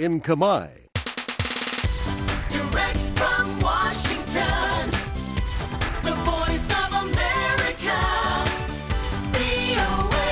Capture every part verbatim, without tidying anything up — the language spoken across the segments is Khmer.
in Khmer. Direct from Washington, the voice of America, វី អូ เอ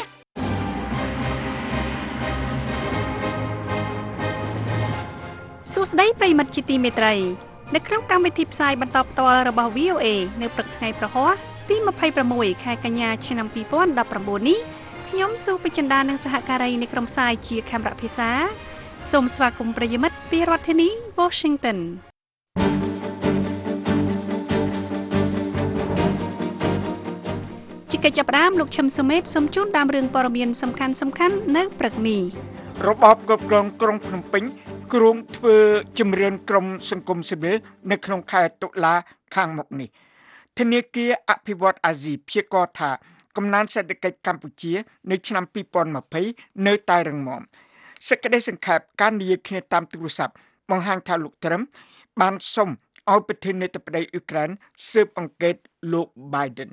សួស្តីប្រិយមិត្តជាទីមេត្រីនៅក្នុងកម្មវិធីផ្សាយបន្តផ្ទាល់របស់ វី អូ เอ នៅព្រឹកថ្ងៃប្រហ័សទីยี่สิบหกខែកញ្ញាឆ្នាំยี่สิบสิบเก้าនេះខ្ញុំសុពេជ្ជដានិងសហការីនៃក្រុមផ្សាយជាខេមរៈភាសាសូមស្វាគមន៍ប្រិយមិត្តពីរដ្ឋធានី Washington ជាកិច្ចចាប់ផ្ដើមលោកឈឹមសុមេតសូមជូនតាមរឿងព័ត៌មានសំខាន់សំខាន់នៅព្រឹកនេះរបបគ្រប់គ្រងក្រុងភ្នំពេញគ្រោងធ្វើជំរឿនក្រុមសង្គមស៊ីវិលនៅក្នុងខែតុលាខាងមុខនេះធនាគារអភិវឌ្ឍន៍អាស៊ីព្យាករណ៍ថាកំណើនសេដ្ឋកិច្ចកម្ពុជានៅឆ្នាំยี่สิบยี่สิบនៅតែរឹងមាំសេចក្តីសង្ខេបការនិយាយគ្នាតាមទូរស័ព្ទបង្ហាញថាលោកត្រឹមបានសុំឲ្យប្រធានាធិបតីអ៊ុយក្រែនស៊ើបអង្កេតលោក Biden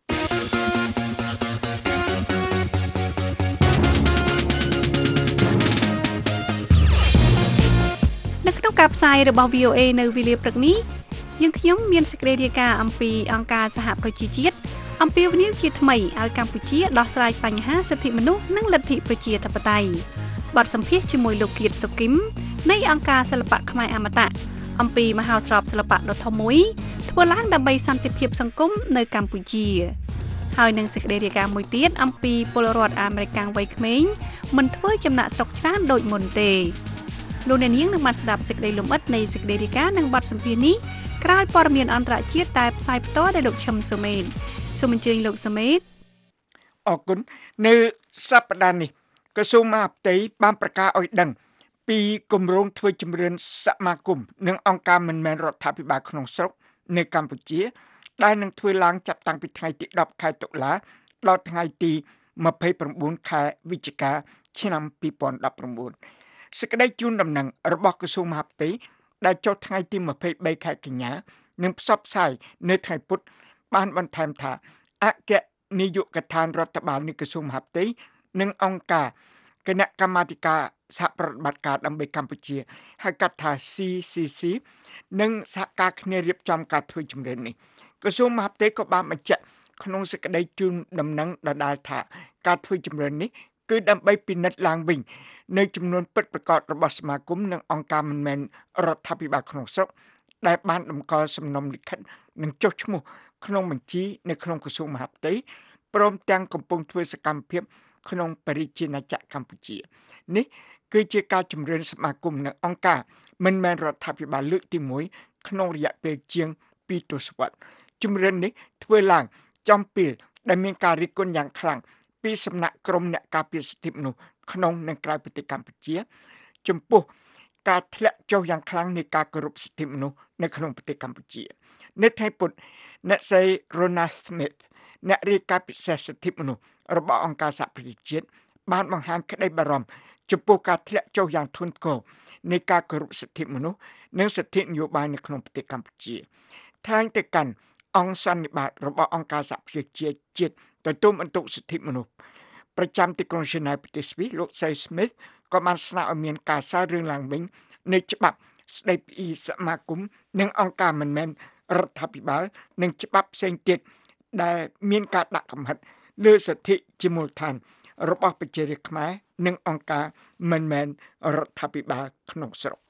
នៅក្នុងការផ្សាយរបស់ វី អូ เอ នៅវេលាព្រឹកនេះយើងខ្ញុំមានសេចក្តីរាយការណ៍អំពីអង្គការសហប្រជាជាតិអំពាវនាវជាថ្មីឲ្យកម្ពុជាដោះស្រាយបញ្ហាសិទ្ធិមនុស្សនិងលទ្ធិប្រជាធិបតេយ្យបទសម្ភាសន៍ជាមួយលោកគៀតសុគីមនៃអង្គការសិល្បៈខ្មែរអមតៈអំពីមហោស្រពសិល្បៈដ៏ធំមួយធ្វើឡើងដើម្បីសន្តិភាពសង្គមនៅកម្ពុជាហើយនឹងសេចក្តីរាយការណ៍មួយទៀតអំពីពលរដ្ឋអាមេរិកវ័យក្មេងមិនធ្វើចំណាក់ស្រុកច្រើនដូចមុនទេលោកអ្នកនាងនឹងបានស្ដាប់សេចក្តីលម្អិតនៃសេចក្តីរាយការណ៍និងបទសម្ភាសន៍នេះក្រោយព័ត៌មានអន្តរជាតិដែលផ្សាយផ្ទាល់ដោយលោកឈឹមសុមេតសូមអញ្ជើញលោកសុមេតអរគុណនៅសប្តាហ៍នេះក្រសួងមហាផ្ទៃបានប្រកាសឲ្យដឹងពីគម្រោងធ្វើជំរឿនសមាគមនិងអង្គការមិនមែនរដ្ឋាភិបាលក្នុងស្រុកនៅកម្ពុជាដែលនឹងធ្វើឡើងចាប់តាំងពីថ្ងៃទីដប់ខែតុលាដល់ថ្ងៃទីยี่สิบเก้าខែវិច្ឆិកាឆ្នាំยี่สิบสิบเก้าសេចក្តីជូនដំណឹងរបស់ក្រសួងមហាផ្ទៃដែលចុះថ្ងៃទីยี่สิบสามខែកញ្ញានឹងផ្សព្វផ្សាយនៅថ្ងៃពុធបានបន្ថែមថាអគ្គនាយកដ្ឋានរដ្ឋបាលនៃក្រសួងមហាផ្ទៃនិងអង្គការគណៈកម្មាធិការសហប្រតិបត្តិការដើម្បីកម្ពុជាហៅកាត់ថា ซี ซี ซี និងសហការគ្នារៀបចំការធ្វើជំរឿននេះក្រសួងមហាផ្ទៃក៏បានបញ្ជាក់ក្នុងសេចក្តីជូនដំណឹងដដែលថាការធ្វើជំរឿននេះគឺដើម្បីពិនិត្យឡើងវិញនៅចំនួនពិតប្រាកដរបស់សមាគមនិងអង្គការមិនមែនរដ្ឋាភិបាលក្នុងស្រុកដែលបានតម្កល់សំណុំលិខិតនិងចុះឈ្មោះក្នុងបញ្ជីនៅក្នុងក្រសួងមហាផ្ទៃព្រមទាំងកំពុងធ្វើសកម្មភាពក្នុងបរិជាណាចក្រកម្ពុជានេះគឺជាការជំរឿនសមាគមនិងអង្គការមិនមែនរដ្ឋាភិបាលលើកទីមួយក្នុងរយៈពេលជាងពីរទសវត្សរ៍ជំរឿននេះធ្វើឡើងចំពេលដែលមានការរិះគន់យ៉ាងខ្លាំងពីសំណាក់ក្រុមអ្នកការពារសិទ្ធិមនុស្សក្នុងនិងក្រៅប្រទេសកម្ពុជាចំពោះការធ្លាក់ចុះយ៉ាងខ្លាំងនៃការគោរពសិទ្ធិមនុស្សនៅក្នុងប្រទេសកម្ពុជានៅថ្ងៃពុធអ្នកស្រី Rona Smith អ្នករាយការណ៍ពិសេសសិទ្ធិមនុស្សរបស់អង្គការសហប្រជាជាតិបានបង្ហាញក្តីបារម្ភចំពោះការធ្លាក់ចុះយ៉ាងធ្ងន់ធ្ងរនៃការគោរពសិទ្ធិមនុស្សនិងសិទ្ធិនយោបាយនៅក្នុងប្រទេសកម្ពុជាថ្លែងទៅកាន់អង្គសន្និបាតរបស់អង្គការសហប្រជាជាតិទទួលបន្ទុកសិទ្ធិមនុស្សប្រចាំទីក្រុង Geneva ប្រទេសស្វីសលោក Smith ក៏បានស្នើឲ្យមានការសាររឿងឡើងវិញនៃច្បាប់ស្តីពីសមាគមនិងអង្គការមិនមែនរដ្ឋាភិបាលនិងច្បាប់ផ្សេងទៀតដែលមានការដាក់កំហិតលើសិទ្ធិជាមូលដ្ឋានរបស់ប្រជារាស្ត្រខ្មែរនិងអង្គការមិនមែនរដ្ឋាភិបាលក្នុងស្រុក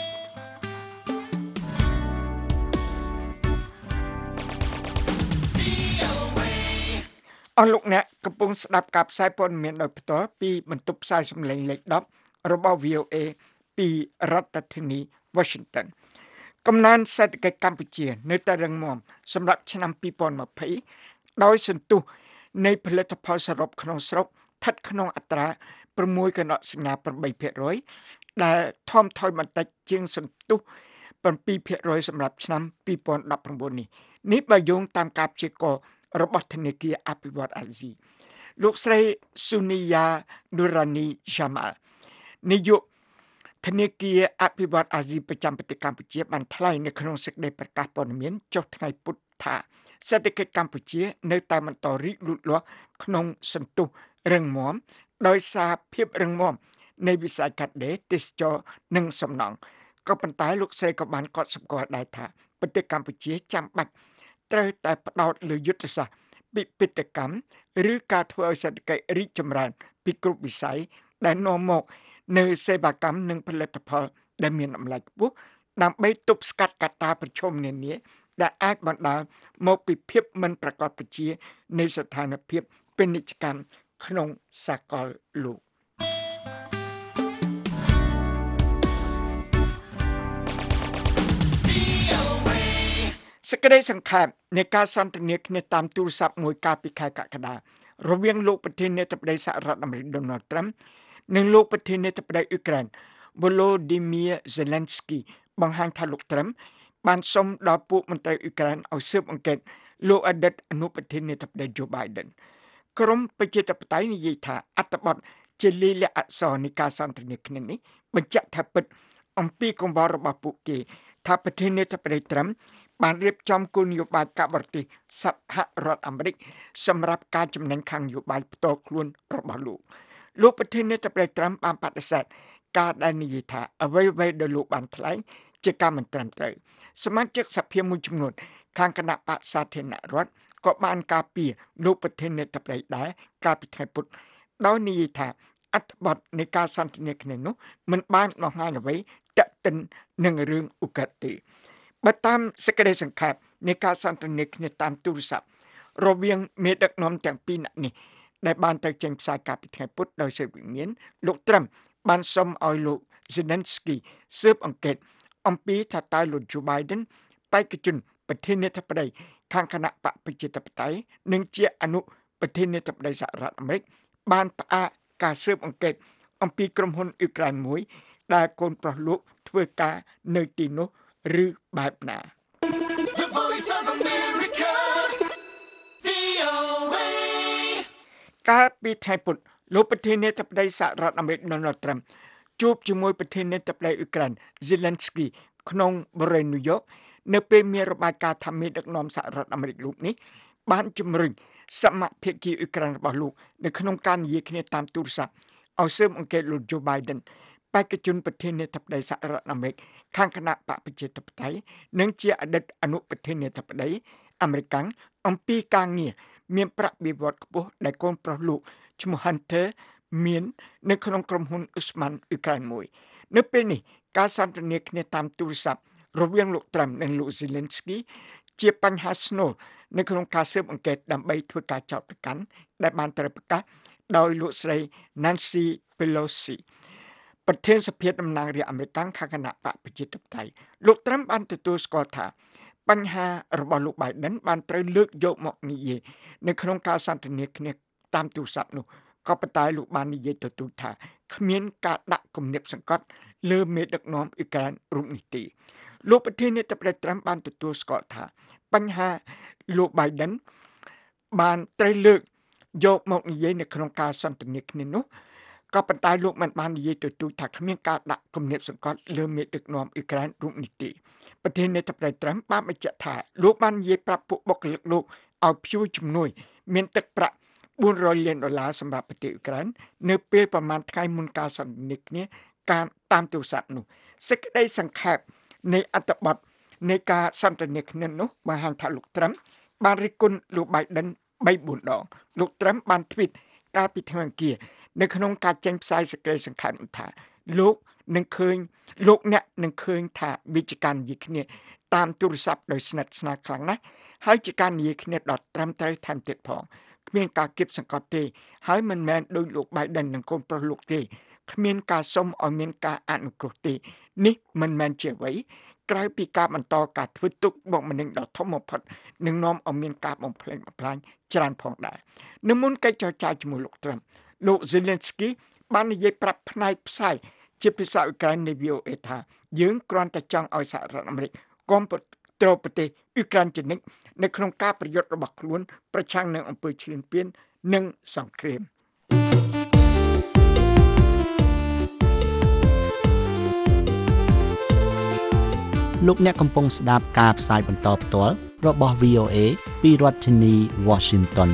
អស់លោកអ្នកកំពុងស្ដាប់ការផ្សាយព័ត៌មានដោយផ្ទាល់ពីបន្ទប់ផ្សាយសំឡេងលេខដប់របស់ វី អូ เอ ពីរដ្ឋធានី Washington កំណើនសេដ្ឋកិច្ចកម្ពុជានៅតែរឹងមាំសម្រាប់ឆ្នាំยี่สิบยี่สิบដោយសន្ទុះនៃផលិតផលសរុបក្នុងស្រុកស្ថិតក្នុងអត្រា៦កណ្ដកសញ្ញាeightភាគរយដែលថមថយបន្តិចជាងសន្ទុះsevenភាគរយសម្រាប់ឆ្នាំยี่สิบสิบเก้าនេះនេះបើយោងតាមការព្យាករណ៍របស់ធនាគារអភិវឌ្ឍន៍អាស៊ីលោកស្រីស៊ូនីយ៉ាឌូរ៉ានីយ៉ាម៉ាល់នាយកធនាគារអភិវឌ្ឍន៍អាស៊ីប្រចាំប្រទេសកម្ពុជាបានថ្លែងនៅក្នុងសេចក្តីប្រកាសព័ត៌មានចុះថ្ងៃពុធថាសេដ្ឋកិច្ចកម្ពុជានៅតែបន្តរីកលូតលាស់ក្នុងសន្ទុះរឹងមាំដោយសារភាពរឹងមាំនៃវិស័យកាត់ដេរទេសចរនិងសំណង់ក៏ប៉ុន្តែលោកស្រីក៏បានកត់សម្គាល់ដែរថាប្រទេសកម្ពុជាចាំបាច់ត្រូវតែផ្ដោតលើយុទ្ធសាស្ត្រពិពិធកម្មឬការធ្វើឲ្យសេដ្ឋកិច្ចរីកចម្រើនពីគ្រប់វិស័យដែលនាំមកនៅសេវាកម្មនិងផលិតផលដែលមានតម្លៃខ្ពស់ដើម្បីទប់ស្កាត់កត្តាប្រឈមនានាដែលអាចបណ្ដាលមកពីភាពមិនប្រាកដប្រជានៃស្ថានភាពពាណិជ្ជកម្មក្នុងសាកលលោកសេចក្តីសង្ខេបនៃការសន្ទនាគ្នាតាមទូរស័ព្ទមួយកាលពីខែកក្កដារវាងលោកប្រធានាធិបតីសហរដ្ឋអាមេរិក Donald Trump និងលោកប្រធានាធិបតីអ៊ុយក្រែន Volodymyr Zelensky បង្ហាញថាលោក Trump បានសុំដល់ពួកមន្ត្រីអ៊ុយក្រែនឲ្យស៊ើបអង្កេតលោកអតីតអនុប្រធានាធិបតី Joe Biden ក្រមប្រជាធិបតេយ្យនិយាយថាអត្ថបទជាលិលាអក្សរនៃការសន្ទនាគ្នានេះបញ្ជាក់ថាពិតអំពីកង្វល់របស់ពួកគេថាប្រធានាធិបតី Trump បានរៀបចំគោលនយោបាយការបរទេសសហរដ្ឋអាមេរិកសម្រាប់ការចំណេញខាងនយោបាយផ្ទាល់ខ្លួនរបស់លោកលោកប្រធានាធិបតី Trump បានបដិសេធការដែលនិយាយថាអ្វីៗដែលលោកបានថ្លែងជាការមិនត្រឹមត្រូវសមាជិកសភាមួយចំនួនខាងគណៈបក្សសាធារណរដ្ឋក៏បានការពារលោកប្រធានាធិបតីដែរកាលពីថ្ងៃពុធដោយនិយាយថាអត្ថបទនៃការសន្ទនាគ្នានោះមិនបានបង្ហាញអ្វីទាក់ទិននឹងរឿងឧក្រិដ្ឋទេបើតាមសេចក្តីសង្ខេបនៃការសន្ទនាគ្នាតាមទូរស័ព្ទរវាងមេដឹកនាំទាំងពីរនាក់នេះដែលបានទៅចេញផ្សាយកាលពីថ្ងៃពុធដោយសេចក្តីវិមានលោក Trump បានសុំឲ្យលោក Zelensky ស៊ើបអង្កេតអំពីថាតើលោក Joe Biden បេក្ខជនប្រធានាធិបតីខាងគណៈបកប្រជាធិបតេយ្យនិងជាអនុប្រធានាធិបតីសហរដ្ឋអាមេរិកបានផ្អាកការស៊ើបអង្កេតអំពីក្រុមហ៊ុនអ៊ុយក្រែនមួយដែលកូនប្រុសលោកធ្វើការនៅទីនោះឬបែបណា The Voice of America, វី អូ เอកាលពីថ្ងៃពុធលោកប្រធានាធិបតីសហរដ្ឋអាមេរិក Donald Trump ជួបជាមួយប្រធានាធិបតីអ៊ុយក្រែន Zelensky ក្នុងបរិយាកាស New York នៅពេលមានរបាយការណ៍ថាមេដឹកនាំសហរដ្ឋអាមេរិករូបនេះបានជំរុញសមភាគីអ៊ុយក្រែនរបស់លោកនៅក្នុងការនិយាយគ្នាតាមទូរស័ព្ទឲ្យស៊ើបអង្កេតលោក Joe Biden បេក្ខជនប្រធានាធិបតីសហរដ្ឋអាមេរិកខាងគណៈបកប្រជាធិបតេយ្យនិងជាអតីតអនុប្រធានាធិបតីអាមេរិកអំពីការងារមានប្រាក់បៀវត្សខ្ពស់ដែលកូនប្រុសលោកឈ្មោះ Hunter មាននៅក្នុងក្រុមហ៊ុន Usman អ៊ុយក្រែនមួយនៅពេលនេះការសន្ទនាគ្នាតាមទូរស័ព្ទរវាងលោក Trump និងលោក Zelensky ជាបញ្ហាស្នូលនៅក្នុងការស៊ើបអង្កេតដើម្បីធ្វើការចោទប្រកាន់ដែលបានត្រូវប្រកាសដោយលោកស្រី Nancy Pelosi ប្រធានសភាតំណាងរាស្ត្រអាមេរិកខាងគណៈបកប្រជាធិបតេយ្យលោក Trump បានទទួលស្គាល់ថាបញ្ហារបស់លោក Biden បានត្រូវលើកយកមកនិយាយនៅក្នុងការសន្ទនាគ្នាតាមទូរស័ព្ទនោះក៏ប៉ុន្តែលោកបាននិយាយទទូចថាគ្មានការដាក់គំនាបសង្កត់លើមេដឹកនាំអ៊ុយក្រែនរូបនេះទេលោកប្រធានាធិបតី Trump បានទទួលស្គាល់ថាបញ្ហាលោក Biden បានត្រូវលើកយកមកនិយាយនៅក្នុងការសន្ទនាគ្នានោះក៏ប៉ុន្តែលោកមិនបាននិយាយទទូចថាគ្មានការដាក់គំនាបសង្កត់លើមេដឹកនាំអ៊ុយក្រែនរូបនេះទេប្រធានាធិបតី Trump បានបញ្ជាក់ថាលោកបាននិយាយប្រាប់ពួកបុគ្គលិកលោកឲ្យព្យួរជំនួយមានទឹកប្រាក់បួនរយលានដុល្លារសម្រាប់ប្រទេសអ៊ុយក្រែននៅពេលប្រមាណថ្ងៃមុនការសន្ទនាគ្នាការតាមទូរស័ព្ទនោះសេចក្តីសង្ខេបនៃអត្ថបទនៃការសន្ទនាគ្នានោះបង្ហាញថាលោក Trump បានរិះគន់លោក Biden បីបួនដងលោក Trump បានទ្វីតកាលពីថ្ងៃអង្គារនៅក្នុងការចេញផ្សាយសេចក្តីសង្ខេបនោះថាលោកនឹងឃើញលោកអ្នកនឹងឃើញថាវិជ្ជការនិយាយគ្នាតាមទូរស័ព្ទដោយស្និទ្ធស្នាលខ្លាំងណាស់ហើយជាការនិយាយគ្នាដ៏ត្រឹមត្រូវថែមទៀតផងគ្មានការគៀបសង្កត់ទេហើយមិនមែនដោយលោក Biden និងកូនប្រុសលោកទេគ្មានការសុំឲ្យមានការអនុគ្រោះទេនេះមិនមែនជាអ្វីក្រៅពីការបន្តការធ្វើទុកបុកម្នេញដ៏ធំបំផុតនឹងនាំឲ្យមានការបំផ្លិចបំផ្លាញច្រើនផងដែរនៅមុនកិច្ចចរចាជាមួយលោក Trump លោក Zelensky បាននិយាយប្រាប់ផ្នែកផ្សាយជាភាសាអ៊ុយក្រែននៃ វី អូ អេ ថាយើងគ្រាន់តែចង់ឲ្យសហរដ្ឋអាមេរិកគាំទ្រប្រទេសអ៊ុយក្រែនជានិច្ចនៅក្នុងការប្រយុទ្ធរបស់ខ្លួនប្រឆាំងនឹងអំពើឈ្លានពាននិងសង្គ្រាមលោកអ្នកកំពុងស្ដាប់ការផ្សាយបន្តផ្ទាល់របស់ វី អូ เอ ពីរដ្ឋធានី Washington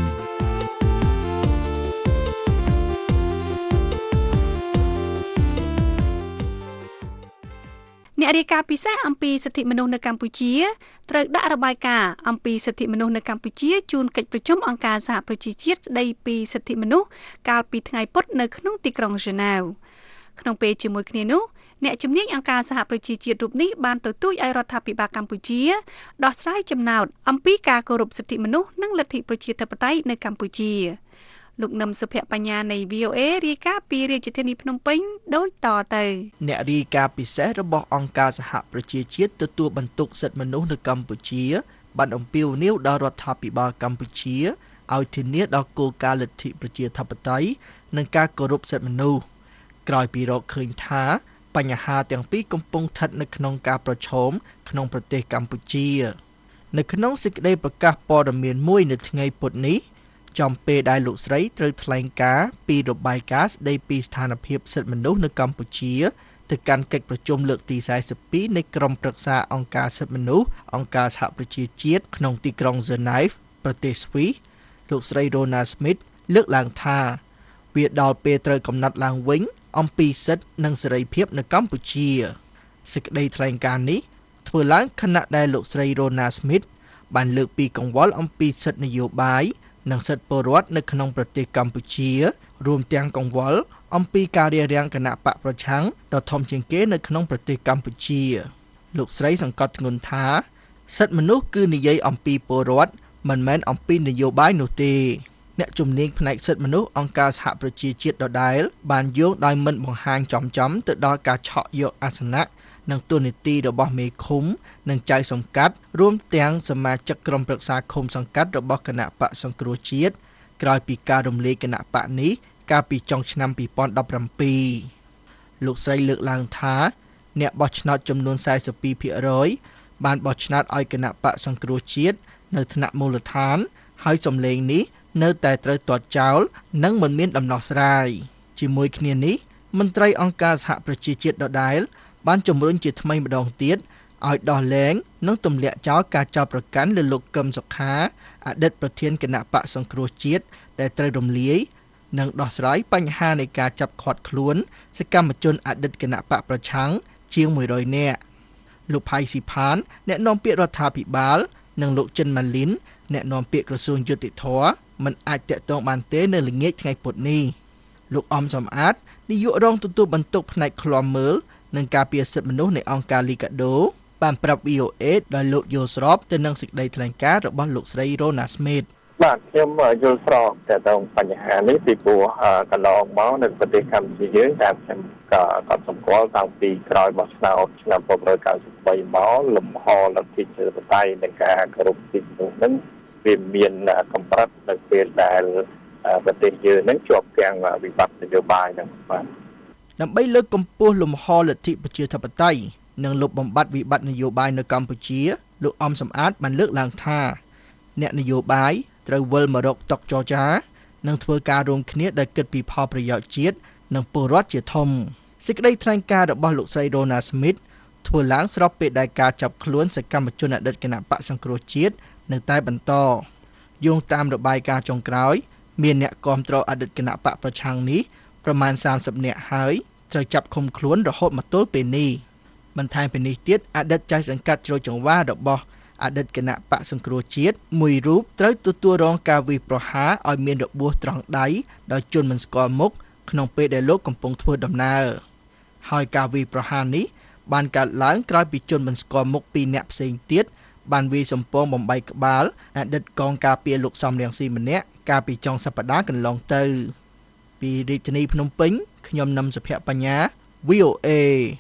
អ្នករាយការណ៍ពិសេសអំពីសិទ្ធិមនុស្សនៅកម្ពុជាត្រូវដាក់របាយការណ៍អំពីសិទ្ធិមនុស្សនៅកម្ពុជាជូនកិច្ចប្រជុំអង្គការសហប្រជាជាតិស្តីពីសិទ្ធិមនុស្សកាលពីថ្ងៃពុធនៅក្នុងទីក្រុងហ្សឺណែវក្នុងពេលជាមួយគ្នានោះអ្នកជំនាញអង្គការសហប្រជាជាតិរូបនេះបានទទូចឲ្យរដ្ឋាភិបាលកម្ពុជាដោះស្រាយចំណោទអំពីការគោរពសិទ្ធិមនុស្សនិងលទ្ធិប្រជាធិបតេយ្យនៅកម្ពុជាលោកនឹមសុភ័ក្របញ្ញានៃ វី អូ เอ រាយការណ៍ពីរាជធានីភ្នំពេញដូចតទៅអ្នករាយការណ៍ពិសេសរបស់អង្គការសហប្រជាជាតិទទួលបន្ទុកសិទ្ធិមនុស្សនៅកម្ពុជាបានអំពាវនាវដល់រដ្ឋាភិបាលកម្ពុជាឲ្យធានាដល់គោលការណ៍លទ្ធិប្រជាធិបតេយ្យនិងការគោរពសិទ្ធិមនុស្សក្រោយពីរកឃើញថាបញ្ហាទាំងពីរកំពុងស្ថិតនៅក្នុងការប្រឈមក្នុងប្រទេសកម្ពុជានៅក្នុងសេចក្តីប្រកាសព័ត៌មានមួយនៅថ្ងៃពុធនេះចំពេលដែលលោកស្រីត្រូវថ្លែងការណ៍ពីរបាយការណ៍ស្តីពីស្ថានភាពសិទ្ធិមនុស្សនៅកម្ពុជាទៅកាន់កិច្ចប្រជុំលើកទីសែសិបពីរនៃក្រុមប្រឹក្សាអង្គការសិទ្ធិមនុស្សអង្គការសហប្រជាជាតិក្នុងទីក្រុង Geneva ប្រទេសស្វីសលោកស្រី Rona Smith លើកឡើងថាវាដល់ពេលត្រូវកំណត់ឡើងវិញអំពីសិទ្ធិនិងសេរីភាពនៅកម្ពុជាសេចក្តីថ្លែងការណ៍នេះធ្វើឡើងខណៈដែលលោកស្រី Rona Smith បានលើកពីកង្វល់អំពីសិទ្ធិនយោបាយនិងសិទ្ធិពលរដ្ឋនៅក្នុងប្រទេសកម្ពុជារួមទាំងកង្វល់អំពីការរារាំងគណៈបកប្រឆាំងដ៏ធំជាងគេនៅក្នុងប្រទេសកម្ពុជាលោកស្រីសង្កត់ធ្ងន់ថាសិទ្ធិមនុស្សគឺនិយាយអំពីពលរដ្ឋមិនមែនអំពីនយោបាយនោះទេអ្នកជំនាញផ្នែកសិទ្ធិមនុស្សអង្គការសហប្រជាជាតិដដែលបានយោងដោយមិនបង្ហាញចំចំទៅដល់ការឆក់យកអាសនៈនិងតួនាទីរបស់មេឃុំនិងចៅសង្កាត់រួមទាំងសមាជិកក្រុមប្រឹក្សាឃុំសង្កាត់របស់គណៈបកសង្គ្រោះជាតិក្រោយពីការរំលាយគណៈបកនេះកាលពីចុងឆ្នាំពីរពាន់ដប់ប្រាំពីរលោកស្រីលើកឡើងថាអ្នកបោះឆ្នោតចំនួនសែសិបពីរភាគរយបានបោះឆ្នោតឲ្យគណៈបកសង្គ្រោះជាតិនៅថ្នាក់មូលដ្ឋានហើយសម្លេងនេះនៅតែត្រូវទាត់ចោលនិងមិនមានដំណោះស្រាយជាមួយគ្នានេះមន្ត្រីអង្គការសហប្រជាជាតិដដែលបានជំរុញជាថ្មីម្ដងទៀតឲ្យដោះលែងនិងទម្លាក់ចោលការចោទប្រកាន់លើលោកកឹមសុខាអតីតប្រធានគណៈបកសង្គ្រោះជាតិដែលត្រូវរំលាយនិងដោះស្រាយបញ្ហានៃការចាប់ឃាត់ខ្លួនសកម្មជនអតីតគណៈបកប្រឆាំងជាងមួយរយនាក់លោកផៃស៊ីផានអ្នកនាំពាក្យរដ្ឋាភិបាលនិងលោកចិនម៉ាលីនអ្នកនាំពាក្យក្រសួងយុតិធធម៌មិនអាចតាក់ទងបានទេនៅល្ងាចថ្ងៃពុធនេះលោកអំសំអាតនាយករងទទួលបន្ទុកផ្នែកឃ្លាំមើលនិងការពារសិទ្ធិមនុស្សនៃអង្គការលីកាដូបានប្រាប់ វី អូ เอ ដោយលោកយល់ស្របទៅនឹងសេចក្តីថ្លែងការណ៍របស់លោកស្រី Rona Smith បាទខ្ញុំយល់ស្របទៅនឹងបញ្ហានេះពីព្រោះកន្លងមកនៅប្រទេសកម្ពុជាយើងតាមខ្ញុំក៏កត់សម្គាល់តាំងពីក្រោយបោះឆ្នោតឆ្នាំ១៩៩៣មកលំហលទ្ធិប្រជាធិបតេយ្យនិងការគោរពសិទ្ធិមនុស្សនឹងវាមានកម្រិតនៅពេលដែលប្រទេសយើងនឹងជាប់ទាំងវិបត្តិនយោបាយហ្នឹងបាទដើម្បីលើកកម្ពស់លំហលទ្ធិប្រជាធិបតេយ្យនិងលុបបំបាត់វិបត្តិនយោបាយនៅកម្ពុជាលោកអំសំអាតបានលើកឡើងថាអ្នកនយោបាយត្រូវវិលមករកតុចរចានិងធ្វើការរួមគ្នាដោយគិតពីផលប្រយោជន៍ជាតិនិងពលរដ្ឋជាធំសេចក្តីថ្លែងការណ៍របស់លោកស្រី Rona Smith ធ្វើឡើងស្របពេលដែលការចាប់ខ្លួនសកម្មជនអតីតគណៈបកសង្គ្រោះជាតិនៅតែបន្តយោងតាមរបាយការណ៍ចុងក្រោយមានអ្នកគាំទ្រអតីតគណៈបកប្រឆាំងនេះប្រមាណសាមសិបនាក់ហើយត្រូវចាប់ឃុំខ្លួនរហូតមកទល់ពេលនេះបន្ថែមពីនេះទៀតអតីតចៅសង្កាត់ជ្រោយចង្វាររបស់អតីតគណៈបកសង្គ្រោះជាតិមួយរូបត្រូវទទួលរងការវាយប្រហារឲ្យមានរបួសត្រង់ដៃដោយជនមិនស្គាល់មុខក្នុងពេលដែលលោកកំពុងធ្វើដំណើរហើយការវាយប្រហារនេះបានកើតឡើងក្រោយពីជនមិនស្គាល់មុខពីរនាក់ផ្សេងទៀតបានវាយសំពងបំបីក្បាលអតីតកងការពារលោកសំរងស៊ីម្នាក់កាលពីចុងសប្តាហ៍កន្លងទៅពីរាជធានីភ្នំពេញខ្ញុំនឹមសុភ័ក្របញ្ញា វី អូ เอ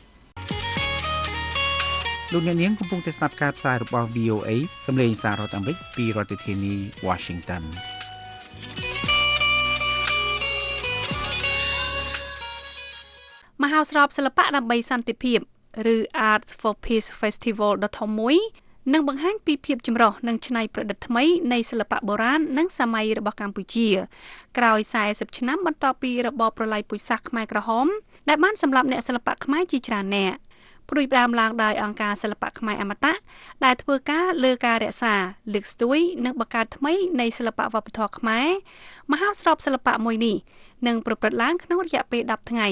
លោកអ្នកនាងកំពុងតែស្ដាប់ការផ្សាយរបស់ វី អូ เอ សំឡេងសាររដ្ឋអាមេរិកពីរដ្ឋធានី Washington មហោស្រពសិល្បៈដើម្បីសន្តិភាពឬ Art for Peace Festival ដ៏ធំមួយនឹងបង្ហាញពីភាពចម្រុះនិងច្នៃប្រឌិតថ្មីនៃសិល្បៈបុរាណនិងសម័យរបស់កម្ពុជាក្រោយសែសិបឆ្នាំបន្ទាប់ពីរបបប្រល័យពូជសាសន៍ខ្មែរក្រហមដែលបានសម្លាប់អ្នកសិល្បៈខ្មែរជាច្រើនអ្នកព្រួយផ្ដើមឡើងដោយអង្គការសិល្បៈខ្មែរអមតៈដែលធ្វើការលើការរក្សាលើកស្ទួយនិងបង្កើតថ្មីនៃសិល្បៈវប្បធម៌ខ្មែរមហោស្រពសិល្បៈមួយនេះនឹងប្រព្រឹត្តឡើងក្នុងរយៈពេលដប់ថ្ងៃ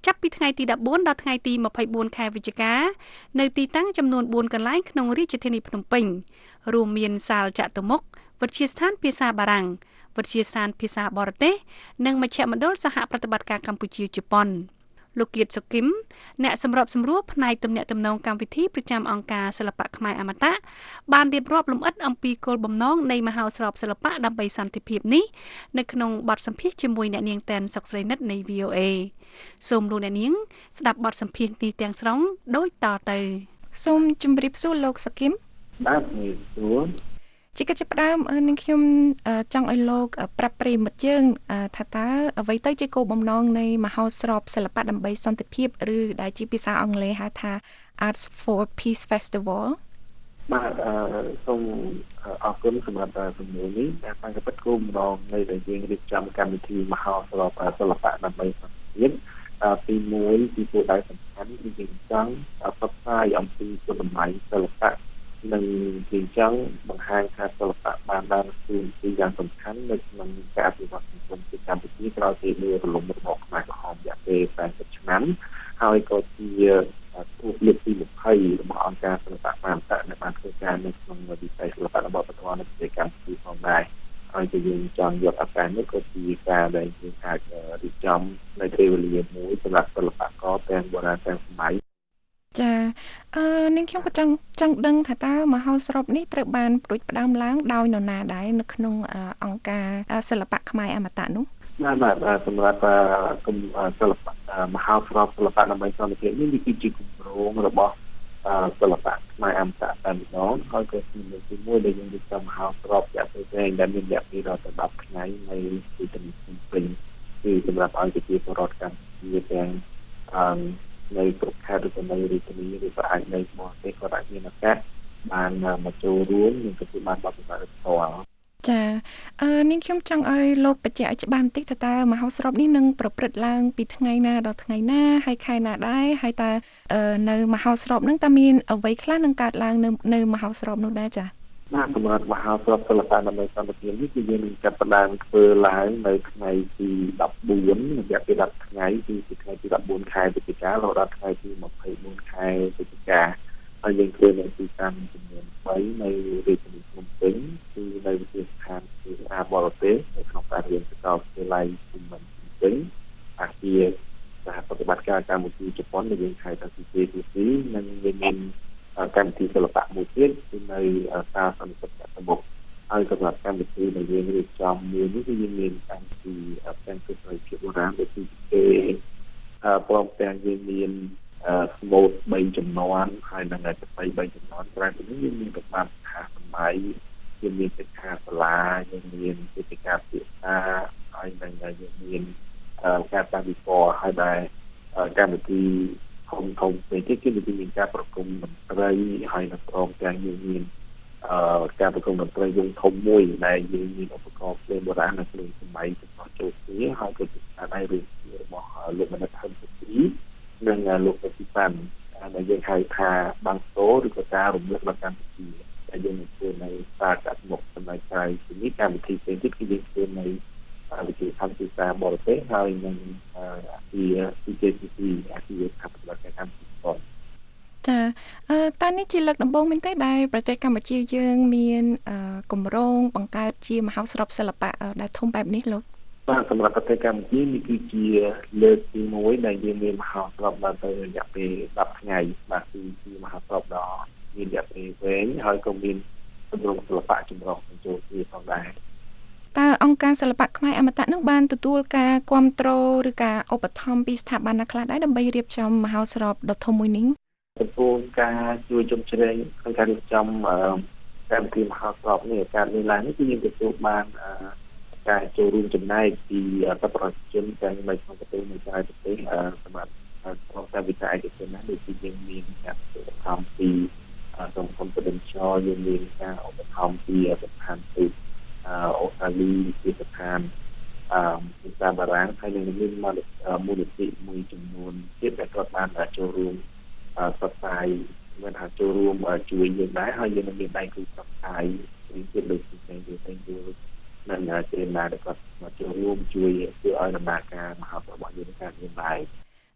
ចាប់ពីថ្ងៃទី14ដល់ថ្ងៃទី24ខែវិច្ឆិកានៅទីតាំងចំនួន4កន្លែងក្នុងរាជធានីភ្នំពេញរួមមានសាលចតុមុខវិទ្យាស្ថានភាសាបារាំងវិទ្យាស្ថានភាសាបរទេសនិងមជ្ឈមណ្ឌលសហប្រតិបត្តិការកម្ពុជាជប៉ុនលោកគៀតសុគឹមអ្នកសម្របសម្រួលផ្នែកទំនាក់ទំនងកម្មវិធីប្រចាំអង្គការសិល្បៈខ្មែរអមតៈបានរៀបរាប់លម្អិតអំពីគោលបំណងនៃមហោស្រពសិល្បៈដើម្បីសន្តិភាពនេះនៅក្នុងបទសម្ភាសន៍ជាមួយអ្នកនាងតែនសុកស្រីនិតនៃ វី អូ เอ សូមលោកអ្នកនាងស្ដាប់បទសម្ភាសន៍នេះទាំងស្រុងដូចតទៅសូមជម្រាបសួរលោកសុគឹមបាទជំរាបសួរជាកិច្ចផ្ដើមនឹងខ្ញុំចង់ឲ្យលោកប្រាប់ប្រិយមិត្តយើងថាតើអ្វីទៅជាគោលបំណងនៃមហោស្រពសិល្បៈដើម្បីសន្តិភាពឬដែលជាភាសាអង់គ្លេសហៅថា Arts for Peace Festival បាទសូមអរគុណសម្រាប់សំណួរនេះដែលបានពិតគោលបំណងនៃដែលយើងរៀបចំកម្មវិធីមហោស្រពសិល្បៈដើម្បីសន្តិភាពទីមួយទីគោលដៅសំខាន់គឺយើងចង់ផ្សព្វផ្សាយអំពីគុណតម្លៃសិល្បៈនិងជាចឹងបង្ហាញថាសិល្បៈបានដើរតួនាទីយ៉ាងសំខាន់នៅក្នុងការអភិវឌ្ឍសង្គមកម្ពុជាក្រោយពេលលើរលំរបស់ខ្មែរក្រហមរយៈពេលប៉ែនសិបឆ្នាំហើយក៏ជាទូលើកទីยี่สิบរបស់អង្គការសិល្បៈបានតដែលបានធ្វើការនៅក្នុងវិស័យសិល្បៈរបស់ប្រព័ន្ធនៅប្រទេសកម្ពុជាផងដែរហើយក៏យើងចង់យកឱកាសនេះក៏ជាការដែលយើងអាចរៀបចំនៅពេលវេលាមួយសម្រាប់សិល្បករទាំងបុរាណទាំងសម័យចាអឺនាងខ្ញុំក៏ចង់ចង់ដឹងថាតើមហោស្រពនេះត្រូវបានប្រួចផ្ដើមឡើងដោយនរណាដែរនៅក្នុងអង្គការសិល្បៈខ្មែរអមតៈនោះបាទបាទសម្រាប់គុំសិល្បៈមហោស្រពសិល្បៈដើម្បីសន្តិភាពនេះវាគឺជាគម្រោងរបស់សិល្បៈខ្មែរអមតៈតែម្ដងហើយក៏ជាទីមួយដែលយើងរៀបចំមហោស្រពយ៉ាងផ្សេងដែលមានរយៈពេលដល់ទៅដប់ថ្ងៃនៅទីតាំងភ្នំពេញគឺសម្រាប់ឲ្យប្រជាពលរដ្ឋកម្ពុជាទាំងអឺនៅគ្រប់ខេត្តឬក៏នៅរាជធានីឬក៏អាចនៅបរទេសក៏អាចមានឱកាសបានមកចូលរួមនិងក៏បានបទពិសោធន៍ផ្ទាល់ចាអឺនាងខ្ញុំចង់ឲ្យលោកបញ្ជាក់ឲ្យច្បាស់បន្តិចថាតើមហោស្រពនេះនឹងប្រព្រឹត្តឡើងពីថ្ងៃណាដល់ថ្ងៃណាហើយខែណាដែរហើយតើនៅមហោស្រពហ្នឹងតើមានអ្វីខ្លះនឹងកើតឡើងនៅនៅមហោស្រពនោះដែរចាបាទសម្រាប់មហោស្រពសិល្បៈដើម្បីសន្តិភាពនេះគឺយើងនឹងចាប់ផ្ដើមធ្វើឡើងនៅថ្ងៃទីដប់បួនរយៈពេលដប់ថ្ងៃគឺថ្ងៃទីដប់បួនខែវិច្ឆិការហូតដល់ថ្ងៃទីម្ភៃបួនខែវិច្ឆិកាហើយយើងធ្វើនៅទីតាំងចំនួនបីនៅរាជធានីភ្នំពេញគឺនៅវិទ្យាស្ថានភាសាបរទេសនៅក្នុងការរៀនសាកលវិទ្យាល័យភ្នំពេញអាគារសហប្រតិបត្តិការកម្ពុជាជប៉ុនដែលយើងហៅថា ซี เค ที ซี និងមានកម្មវិធីសិល្បៈមួយទៀតគឺនៅសាលសន្តិសុខសមុទ្រហើយសម្រាប់កម្មវិធីដែលយើងរៀបចំមួយនេះគឺយើងមានកម្មវិធីផ្សេងៗពីភាពបុរាណដូចជាគេព្រមទាំងយើងមានស្មូតបីចំនួនហើយនឹងតែបីបីចំនួនក្រៅពីនេះយើងមានប្រព័ន្ធខាសម័យយើងមានសិក្ខាសាលាយើងមានសិក្ខាភាសាហើយនឹងយើងមានការតាំងពិព័រណ៍ហើយដែរកម្មវិធីធំធំផ្សេងទៀតគឺមានការប្រគំតន្ត្រីហើយនឹងព្រមទាំងយើងមានការប្រគំតន្ត្រីវងធំមួយដែលយើងមានឧបករណ៍ភ្លេងបុរាណនិងភ្លេងសម័យរបស់ចូលគ្នាហើយក៏ជាការដៃរឿងរបស់លោកមនិតហឹមសុភីនិងលោកសុភីប៉ាន់ដែលយើងហៅថាបាំងតូឬក៏ការរំលឹកដល់កម្ពុជាដែលយើងនឹងធ្វើនៅសាលចតុមុខសម្រាប់ក្រៅពីនេះកម្មវិធីផ្សេងទៀតគឺយើងធ្វើនៅវិទ្យាស្ថានភាសាបរទេសហើយនឹងអាគារ ซี เค ที ซี អាគារសហប្រតិបត្តិការកម្ពុជាចាអឺតើនេះជាលើកដំបូងមែនទេដែលប្រទេសកម្ពុជាយើងមានគម្រោងបង្កើតជាមហោស្រពសិល្បៈដែលធំបែបនេះលោកបាទសម្រាប់ប្រទេសកម្ពុជានេះគឺជាលើកទីមួយដែលយើងមានមហោស្រពបានទៅរយៈពេលដប់ថ្ងៃបាទគឺជាមហោស្រពដ៏មានរយៈពេលវែងហើយក៏មានគម្រោងសិល្បៈចម្រុះបញ្ចូលគ្នាផងដែរតើអង្គការសិល្បៈខ្មែរអមតៈនឹងបានទទួលការគាំទ្រឬការឧបត្ថម្ភពីស្ថាប័នណាខ្លះដែរដើម្បីរៀបចំមហោស្រពដ៏ធំមួយនេះចំពោះការជួយជំរុញក្នុងការរៀបចំកម្មវិធីមហោស្រពនេះការនេះឡើងនេះគឺយើងទទួលបានការចូលរួមចំណែកពីបរិយាជនទាំងនៅក្នុងប្រទេសនិងក្រៅប្រទេសសម្រាប់ក្នុងការវិស័យឯកជនណាដូចជាយើងមានការឧបត្ថម្ភពីក្រុមហ៊ុនបដិញ្ញយើងមានការឧបត្ថម្ភពីស្ថានទូតអូស្ត្រាលីជាស្ថានអឺភាសាបារាំងហើយនឹងមានមូលនិធិមួយចំនួនទៀតដែលគាត់បានចូលរួមផ្សព្វផ្សាយមិនថាចូលរួមជួយយើងដែរហើយយើងមានដៃគូផ្សព្វផ្សាយទៀតដូចជាទាំងយើងទាំងយើងនិងចេណាដែលគាត់មកចូលរួមជួយធ្វើឲ្យដំណើរការមហោស្រពរបស់យើងកើតមានដែរ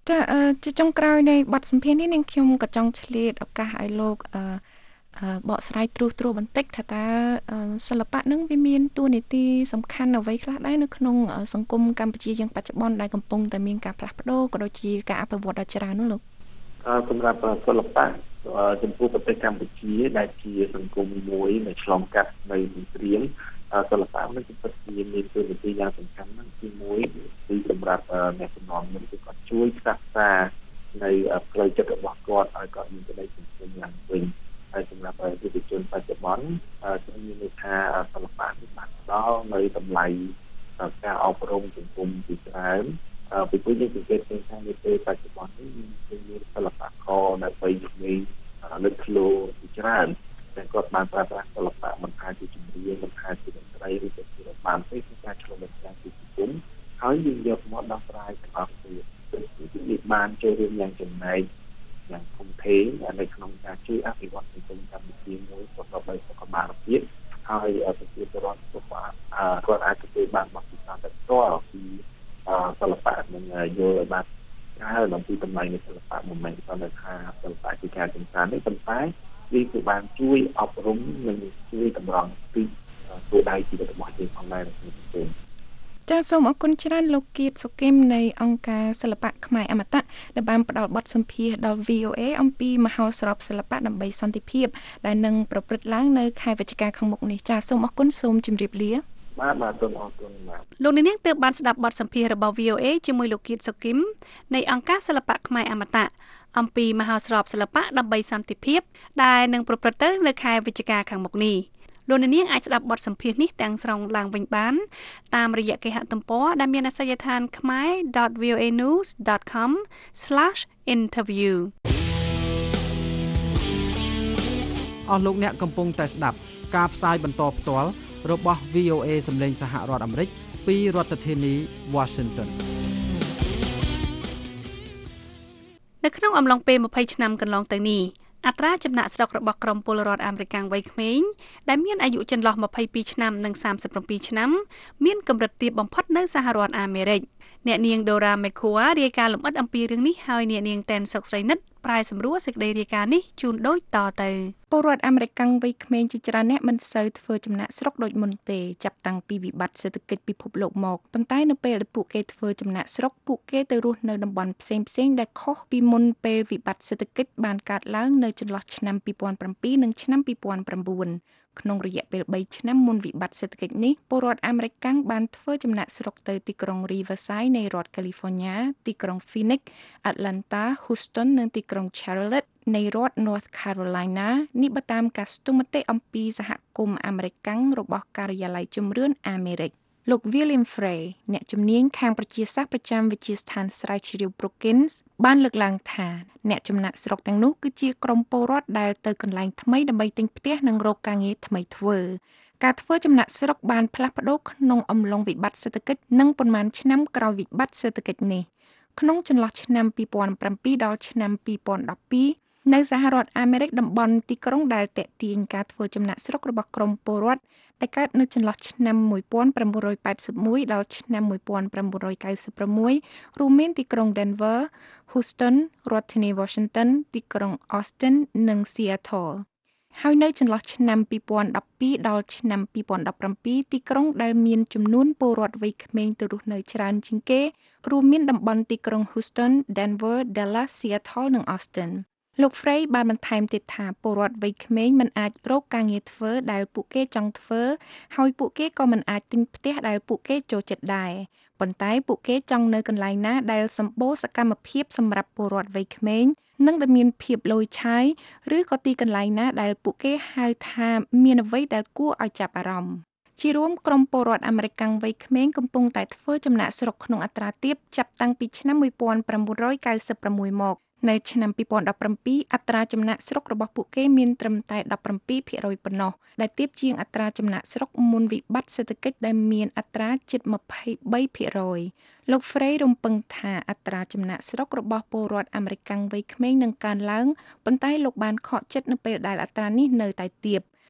ចាជាចុងក្រោយនៃបទសម្ភាសន៍នេះនាងខ្ញុំក៏ចង់ឆ្លៀតឱកាសឲ្យលោកអឺបកស្រាយត្រួសត្រាសបន្តិចថាតើសិល្បៈនឹងវាមានតួនាទីសំខាន់អ្វីខ្លះដែរនៅក្នុងសង្គមកម្ពុជាយើងបច្ចុប្បន្នដែលកំពុងតែមានការផ្លាស់ប្ដូរក៏ដូចជាការអភិវឌ្ឍដ៏ច្រើននោះលោកសម្រាប់សិល្បៈចំពោះប្រទេសកម្ពុជាដែលជាសង្គមមួយនៅឆ្លងកាត់នៅសង្គ្រាមសិល្បៈនេះគឺពិតជាមានតួនាទីយ៉ាងសំខាន់ណាស់ទីមួយគឺសម្រាប់អ្នកជំនាន់មុនគឺគាត់ជួយផ្សះផ្សានៅផ្លូវចិត្តរបស់គាត់ឲ្យគាត់មានក្តីសង្ឃឹមឡើងវិញហើយសម្រាប់យុវជនបច្ចុប្បន្នគឺមានន័យថាសិល្បៈនេះបានផ្ដល់នៅតម្លៃការអប់រំសង្គមជាច្រើនពីព្រោះយើងសង្កេតឃើញថានៅពេលបច្ចុប្បន្ននេះមានមានសិល្បករនៅបីជំនាញលើកធ្លោជាច្រើនតែគាត់បានប្រើប្រាស់សិល្បៈមិនថាជាចម្រៀងមិនថាជាតន្ត្រីឬក៏ជារបាំទេគឺការឆ្លុះបញ្ចាំងពីសង្គមហើយយើងយកមកដោះស្រាយទាំងអស់គ្នាគឺបានចូលរួមយ៉ាងចំណែកយ៉ាងធំធេងនៅក្នុងការជួយអភិវឌ្ឍសង្គមកម្ពុជាមួយប្រកបដោយសុខភាពហើយប្រជាពលរដ្ឋគាត់អាចទទួលបានបទពិសោធន៍ផ្ទាល់ពីសិល្បៈនឹងយល់ឲ្យបានច្រើនអំពីតម្លៃនៃសិល្បៈមិនមែនគ្រាន់តែថាសិល្បៈជាការកំសាន្តទេប៉ុន្តែវាគឺបានជួយអប់រំនិងជួយតម្រង់ទិសគោលដៅជីវិតរបស់យើងផងដែរក្នុងសង្គមចាសសូមអរគុណច្រើនលោកគៀតសុគឹមនៃអង្គការសិល្បៈខ្មែរអមតៈដែលបានផ្ដល់បទសម្ភាសន៍ដល់ វី អូ អេ អំពីមហោស្រពសិល្បៈដើម្បីសន្តិភាពដែលនឹងប្រព្រឹត្តឡើងនៅខែវិច្ឆិកាខាងមុខនេះចាសសូមអរគុណសូមជម្រាបលាបាទបាទសូមអរគុណបាទលោកនាងទើបបានស្ដាប់បទសម្ភាសន៍របស់ វី អូ អេ ជាមួយលោកគៀតសុគឹមនៃអង្គការសិល្បៈខ្មែរអមតៈអំពីមហោស្រពសិល្បៈដើម្បីសន្តិភាពដែលនឹងប្រព្រឹត្តទៅនៅខែវិច្ឆិកាខាងមុខនេះលោកនាងអាចស្ដាប់បទសម្ភាសន៍នេះទាំងស្រុងឡើងវិញបានតាមរយៈគេហទំព័រដែលមានអាសយដ្ឋាន khmer dot v o a news dot com slash interview អស់លោកអ្នកកំពុងតែស្ដាប់ការផ្សាយបន្តផ្ទាល់របស់ វី អូ អេ សម្លេងសហរដ្ឋអាមេរិកពីរដ្ឋធានី Washington នៅក្នុងអំឡុងពេលម្ភៃឆ្នាំកន្លងទៅនេះអត្រាចំណាក់ស្រុករបស់ក្រុមពលរដ្ឋអាមេរិកវ័យក្មេងដែលមានអាយុចន្លោះម្ភៃពីរឆ្នាំនិងសាមសិប៧ឆ្នាំមានកម្រិតទាបបំផុតនៅសហរដ្ឋអាមេរិកអ្នកនាង Dora McCoy រាយការណ៍លម្អិតអំពីរឿងនេះហើយអ្នកនាងតែនសុកស្រីនិតប្រែសម្រួលសេចក្តីរាយការណ៍នេះជូនដូចតទៅពលរដ្ឋអាមេរិកវ័យក្មេងជាច្រើនអ្នកមិនសូវធ្វើចំណាក់ស្រុកដូចមុនទេចាប់តាំងពីវិបត្តិសេដ្ឋកិច្ចពិភពលោកមកប៉ុន្តែនៅពេលដែលពួកគេធ្វើចំណាក់ស្រុកពួកគេទៅរស់នៅតំបន់ផ្សេងផ្សេងដែលខុសពីមុនពេលវិបត្តិសេដ្ឋកិច្ចបានកើតឡើងនៅចន្លោះឆ្នាំពីរពាន់ប្រាំពីរនិងឆ្នាំពីរពាន់ប្រាំបួនក្នុងរយៈពេលបីឆ្នាំមុនវិបត្តិសេដ្ឋកិច្ចនេះពលរដ្ឋអាមេរិកបានធ្វើចំណាក់ស្រុកទៅទីក្រុង Riverside នៃរដ្ឋ California ទីក្រុង Phoenix, Atlanta, Houston និងទីក្រុង Charlotte នៃរដ្ឋ North Carolina នេះបើតាមការស្ទង់មតិអំពីសហគមន៍អាមេរិករបស់ការិយាល័យជំរឿនអាមេរិកលោក William Frey អ្នកជំនាញខាងប្រជាសាស្ត្រប្រចាំវិទ្យាស្ថានស្រាវជ្រាវ Brookings បានលើកឡើងថាអ្នកចំណាក់ស្រុកទាំងនោះគឺជាក្រុមពលរដ្ឋដែលទៅកន្លែងថ្មីដើម្បីទិញផ្ទះនិងរកការងារថ្មីធ្វើការធ្វើចំណាក់ស្រុកបានផ្លាស់ប្ដូរក្នុងអំឡុងវិបត្តិសេដ្ឋកិច្ចនិងប៉ុន្មានឆ្នាំក្រោយវិបត្តិសេដ្ឋកិច្ចនេះក្នុងចន្លោះឆ្នាំពីរពាន់ប្រាំពីរដល់ឆ្នាំពីរពាន់ដប់ពីរនៅសហរដ្ឋអាមេរិកតំបន់ទីក្រុងដែលទាក់ទាញការធ្វើចំណាក់ស្រុករបស់ក្រុមពលរដ្ឋដែលកើតនៅចន្លោះឆ្នាំmột nghìn chín trăm tám mươi mốtដល់ឆ្នាំmột nghìn chín trăm chín mươi sáuរួមមានទីក្រុង Denver, Houston, រដ្ឋធានី Washington ទីក្រុង Austin និង Seattle ហើយនៅចន្លោះឆ្នាំពីរពាន់ដប់ពីរដល់ឆ្នាំពីរពាន់ដប់ប្រាំពីរទីក្រុងដែលមានចំនួនពលរដ្ឋវ័យក្មេងទៅរស់នៅច្រើនជាងគេរួមមានតំបន់ទីក្រុង Houston, Denver, Dallas, Seattle និង Austinលោក Frey បានបន្ថែមទៀតថាពលរដ្ឋវ័យក្មេងមិនអាចរកការងារធ្វើដែលពួកគេចង់ធ្វើហើយពួកគេក៏មិនអាចទិញផ្ទះដែលពួកគេចូលចិត្តដែរប៉ុន្តែពួកគេចង់នៅកន្លែងណាដែលសម្បូរសកម្មភាពសម្រាប់ពលរដ្ឋវ័យក្មេងនិងដែលមានភាពលយឆាយឬក៏ទីកន្លែងណាដែលពួកគេហៅថាមានអ្វីដែលគួរឲ្យចាប់អារម្មណ៍ជារួមក្រុមពលរដ្ឋអាមេរិកវ័យក្មេងកំពុងតែធ្វើចំណាក់ស្រុកក្នុងអត្រាទាបចាប់តាំងពីឆ្នាំmột nghìn chín trăm chín mươi sáuមកនៅឆ្នាំពីរពាន់ដប់ប្រាំពីរអត្រាចំណាក់ស្រុករបស់ពួកគេមានត្រឹមតែដប់ប្រាំពីរភាគរយប៉ុណ្ណោះដែលទាបជាងអត្រាចំណាក់ស្រុកមុនវិបត្តិសេដ្ឋកិច្ចដែលមានអត្រាជិតម្ភៃបីភាគរយលោក Frey រំពឹងថាអត្រាចំណាក់ស្រុករបស់ពលរដ្ឋអាមេរិកវ័យក្មេងនឹងកើនឡើងប៉ុន្តែលោកបានខកចិត្តនៅពេលដែលអត្រានេះនៅតែទាប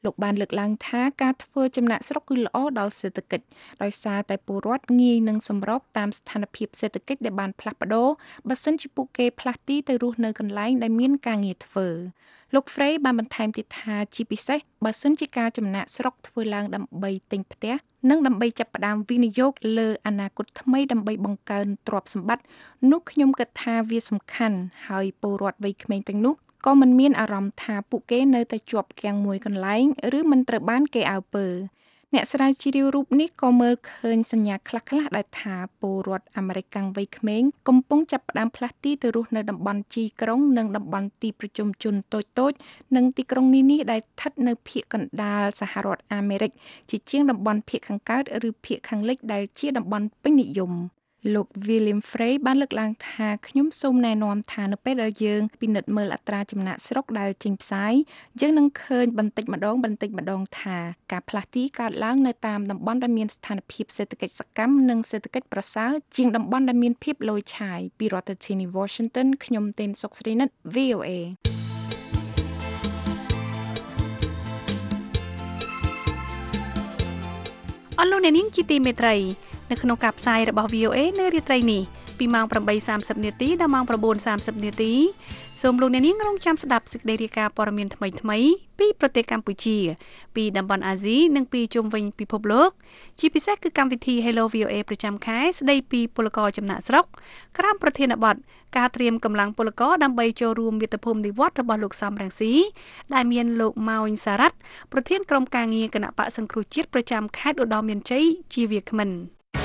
លោកបានលើកឡើងថាការធ្វើចំណាក់ស្រុកគឺល្អដល់សេដ្ឋកិច្ចដោយសារតែពលរដ្ឋងាយនឹងសម្របតាមស្ថានភាពសេដ្ឋកិច្ចដែលបានផ្លាស់ប្ដូរបើសិនជាពួកគេផ្លាស់ទីទៅរស់នៅកន្លែងដែលមានការងារធ្វើលោក Frey បានបន្ថែមទៀតថាជាពិសេសបើសិនជាការចំណាក់ស្រុកធ្វើឡើងដើម្បីទិញផ្ទះនិងដើម្បីចាប់ផ្ដើមវិនិយោគលើអនាគតថ្មីដើម្បីបង្កើនទ្រព្យសម្បត្តិនោះខ្ញុំគិតថាវាសំខាន់ហើយពលរដ្ឋវ័យក្មេងទាំងនោះក៏មិនមានអារម្មណ៍ថាពួកគេនៅតែជាប់គាំងមួយកន្លែងឬមិនត្រូវបានគេអើពើអ្នកស្រាវជ្រាវរូបនេះក៏មើលឃើញសញ្ញាខ្លះៗដែលថាពលរដ្ឋអាមេរិកកាំងវ័យក្មេងកំពុងចាប់ផ្ដើមផ្លាស់ទីទៅរស់នៅតំបន់ជីក្រុងនិងតំបន់ទីប្រជុំជនតូចៗនិងទីក្រុងនានាដែលស្ថិតនៅភាគកណ្ដាលសហរដ្ឋអាមេរិកជាជាងតំបន់ភាគខាងកើតឬភាគខាងលិចដែលជាតំបន់ពេញនិយមលោក William Frey បានលើកឡើងថាខ្ញុំសូមណែនាំថានៅពេលដែលយើងពិនិត្យមើលអត្រាចំណាក់ស្រុកដែលចេញផ្សាយយើងនឹងឃើញបន្តិចម្ដងបន្តិចម្ដងថាការផ្លាស់ទីកើតឡើងនៅតាមតំបន់ដែលមានស្ថានភាពសេដ្ឋកិច្ចសកម្មនិងសេដ្ឋកិច្ចប្រសើរជាងតំបន់ដែលមានភាពលយឆាយពីរដ្ឋធានី Washington ខ្ញុំទេនសុកស្រីនិត V O A អស់លោកអ្នកនាងជាទីមេត្រីនៅក្នុងការផ្សាយរបស់ V O A នៅរាត្រីនេះពីម៉ោង ប្រាំបីសាមសិប នាទីដល់ម៉ោង ៩ សាមសិប នាទីសូមលោកអ្នកនាងរងចាំស្ដាប់សេចក្តីរាយការណ៍ព័ត៌មានថ្មីៗពីប្រទេសកម្ពុជាពីតំបន់អាស៊ីនិងពីជុំវិញពិភពលោកជាពិសេសគឺកម្មវិធី Hello V O A ប្រចាំខែស្ដីពីពលករចំណាក់ស្រុកក្រោមប្រធានបទការត្រៀមកម្លាំងពលករដើម្បីចូលរួមមាតុភូមិនិវត្តន៍របស់លោកសំរងស៊ីដែលមានលោកម៉ៅញសារ៉ាត់ប្រធានក្រុមការងារគណៈបកសង្គ្រោះជាតិប្រចាំខេត្តឧត្តរមានជ័យជាវាគ្មិន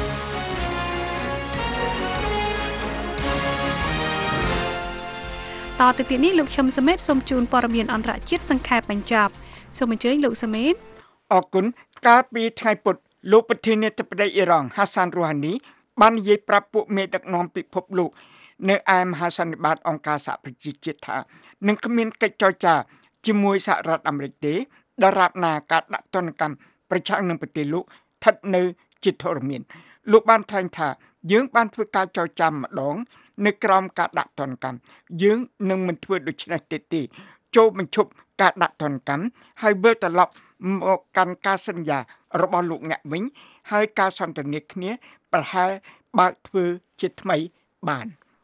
តទៅទៀតនេះលោកឈឹមសមេតសូមជូនព័ត៌មានអន្តរជាតិសង្ខេបបញ្ចប់សូមអញ្ជើញលោកសមេតអរគុណកាលពីថ្ងៃពុធលោកប្រធានាធិបតីអ៊ីរ៉ង់ហាសានរូហានីបាននិយាយប្រាប់ពួកមេដឹកនាំពិភពលោកនៅឯមហាសន្និបាតអង្គការសហប្រជាជាតិថានឹងគ្មានកិច្ចចរចាជាមួយសហរដ្ឋអាមេរិកទេដរាបណាការដាក់ទណ្ឌកម្មប្រឆាំងនឹងប្រទេសលោកស្ថិតនៅជាធរមានលោកបានថ្លែងថាយើងបានធ្វើការចរចាម្ដងនៅក្រោមការដាក់ទណ្ឌកម្មយើងនឹងមិនធ្វើដូច្នេះទៀតទេចូលបញ្ឈប់ការដាក់ទណ្ឌកម្មហើយវិលត្រឡប់មកកាន់ការសន្យារបស់លោកអ្នកវិញហើយការសន្ទនាគ្នាប្រហែលបើកធ្វើជាថ្មីបាន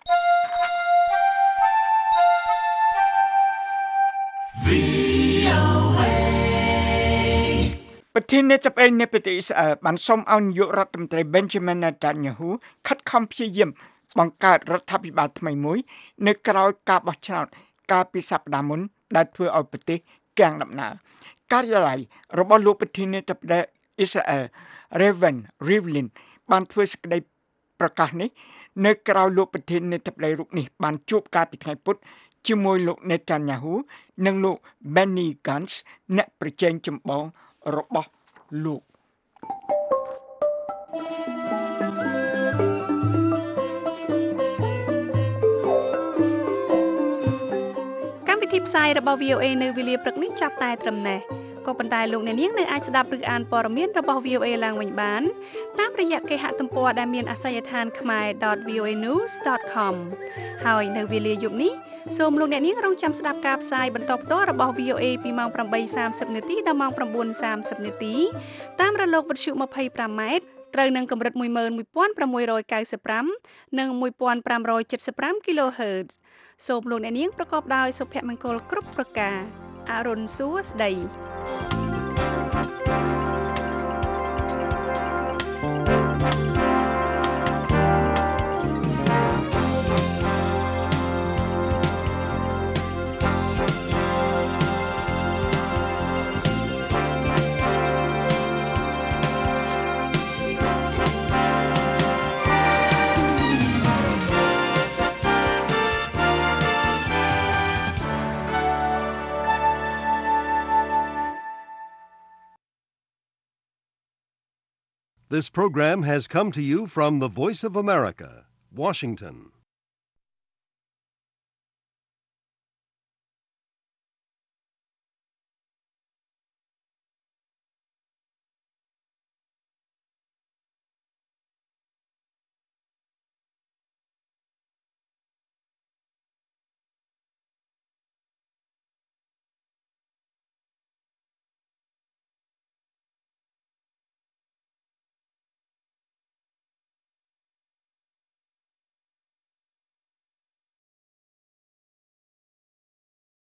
ប្រធានាធិបតីនៃប្រទេសអ៊ីស្រាអែលបានសុំឲ្យនាយករដ្ឋមន្ត្រី Benjamin Netanyahu ខិតខំព្យាយាមបង្កើតរដ្ឋាភិបាលថ្មីមួយនៅក្រៅការបោះឆ្នោតកាលពីសប្តាហ៍មុនដែលធ្វើឲ្យប្រទេសគាំងដំណើរការិយាល័យរបស់លោកប្រធានាធិបតីអ៊ីស្រាអែល Reuven Rivlin បានធ្វើសេចក្តីប្រកាសនេះនៅក្រៅលោកប្រធានាធិបតីរូបនេះបានជួបកាលពីថ្ងៃពុធជាមួយលោក Netanyahu និងលោក Benny Gantz អ្នកប្រជែងចម្បងរបស់លោកកម្មវិធីផ្សាយរបស់ V O A នៅវេលាព្រឹកនេះចាប់តែត្រឹមនេះក៏ប៉ុន្តែលោកអ្នកនាងនៅអាចស្ដាប់ឬអានព័ត៌មានរបស់ V O A ឡើងវិញបានតាមរយៈគេហទំព័រដែលមានអាសយដ្ឋាន khmer dot v o a news dot com ហើយនៅវេលាយប់នេះសូមលោកអ្នកនាងរងចាំស្ដាប់ការផ្សាយបន្តផ្ទាល់របស់ V O A ពីម៉ោង ប្រាំបីសាមសិប នាទីដល់ម៉ោង ៩ សាមសិប នាទីតាមរលកវិទ្យុ ម្ភៃប្រាំ ម៉ែត្រត្រូវនឹងកម្រិត មួយម៉ឺនមួយពាន់ប្រាំមួយរយកៅសិបប្រាំ និង មួយពាន់ប្រាំរយเจ็ดสิบห้า kHz សូមលោកអ្នកនាងប្រកបដោយសុភមង្គលគ្រប់ប្រការអរុនសួស្ដី This program has come to you from the Voice of America, Washington.